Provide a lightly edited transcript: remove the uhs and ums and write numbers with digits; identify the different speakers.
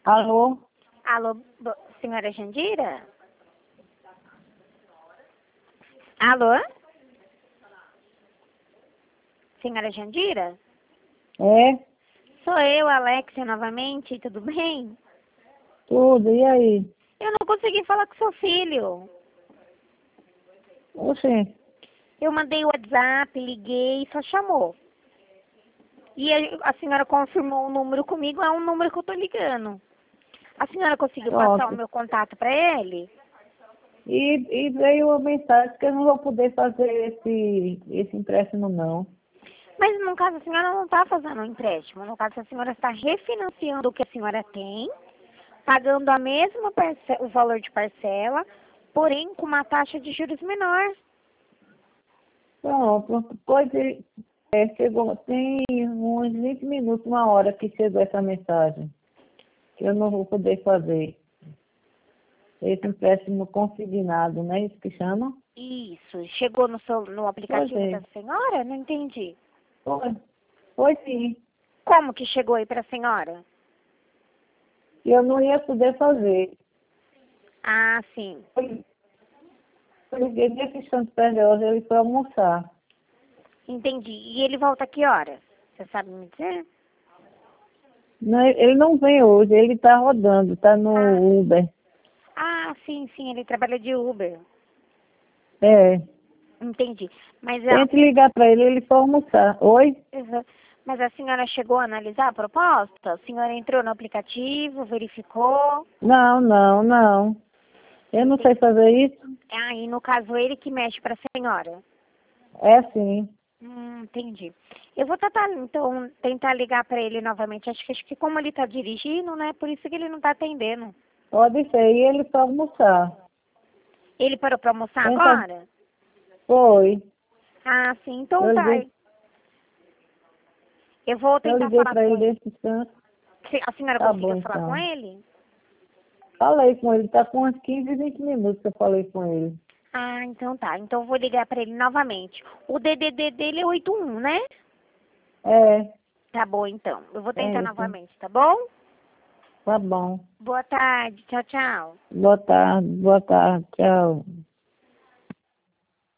Speaker 1: Alô?
Speaker 2: Alô, senhora Jandira? Alô? Senhora Jandira?
Speaker 1: É?
Speaker 2: Sou eu, Alexia, novamente, tudo bem?
Speaker 1: Tudo, e aí?
Speaker 2: Eu não consegui falar com seu filho.
Speaker 1: Oxê,
Speaker 2: Eu mandei o WhatsApp, liguei, só chamou. E a senhora confirmou o número comigo, é um número que eu tô ligando. A senhora conseguiu passar o
Speaker 1: pronto.
Speaker 2: meu contato para ele?
Speaker 1: E veio a mensagem que eu não vou poder fazer esse empréstimo, não.
Speaker 2: Mas no caso a senhora não está fazendo um empréstimo. No caso a senhora está refinanciando o que a senhora tem, pagando a mesma o valor de parcela, porém com uma taxa de juros menor.
Speaker 1: Pronto, chegou, tem uns 20 minutos, uma hora que chegou essa mensagem, que eu não vou poder fazer esse empréstimo consignado, não é isso que chama?
Speaker 2: Isso, chegou no
Speaker 1: Pois
Speaker 2: aplicativo da
Speaker 1: é,
Speaker 2: senhora? Não entendi.
Speaker 1: foi, foi sim,
Speaker 2: Como que chegou aí para a senhora?
Speaker 1: que eu não ia poder fazer.
Speaker 2: Ah, sim.
Speaker 1: Eu liguei nesse Santo Pedrosa, ele foi almoçar.
Speaker 2: Entendi. E ele volta a que horas? Você sabe me dizer?
Speaker 1: Não, ele não vem hoje, ele está rodando, está
Speaker 2: Ah,
Speaker 1: no Uber.
Speaker 2: sim, sim, ele trabalha de Uber.
Speaker 1: É,
Speaker 2: Entendi. Mas
Speaker 1: tente ligar para ele, ele foi almoçar. Oi?
Speaker 2: Uhum. Mas a senhora chegou a analisar a proposta? A senhora entrou no aplicativo, verificou?
Speaker 1: Não, não, não. Eu não sei
Speaker 2: Entendi.
Speaker 1: fazer isso.
Speaker 2: E no caso ele que mexe para a senhora?
Speaker 1: É sim.
Speaker 2: Entendi. Eu vou tentar, então, ligar para ele novamente. Acho que como ele está dirigindo, né? Por isso que ele não está atendendo.
Speaker 1: Pode ser, e ele foi almoçar.
Speaker 2: Ele parou para almoçar
Speaker 1: Tenta,
Speaker 2: agora?
Speaker 1: foi.
Speaker 2: Ah, sim. Então
Speaker 1: Eu
Speaker 2: tá.
Speaker 1: liguei,
Speaker 2: Eu vou
Speaker 1: eu
Speaker 2: tentar
Speaker 1: liguei
Speaker 2: falar
Speaker 1: para
Speaker 2: com
Speaker 1: ele
Speaker 2: ele.
Speaker 1: desse instante.
Speaker 2: A senhora
Speaker 1: Tá bom
Speaker 2: conseguiu falar com
Speaker 1: então.
Speaker 2: ele?
Speaker 1: Falei com ele, tá com uns 15, 20 minutos que eu falei com ele.
Speaker 2: Ah, então tá. Então eu vou ligar para ele novamente. O DDD dele é 81, né?
Speaker 1: É,
Speaker 2: Tá bom, então. Eu vou
Speaker 1: é
Speaker 2: tentar
Speaker 1: isso.
Speaker 2: novamente, tá bom?
Speaker 1: Tá bom.
Speaker 2: Boa tarde. Tchau, tchau.
Speaker 1: Boa tarde, tchau.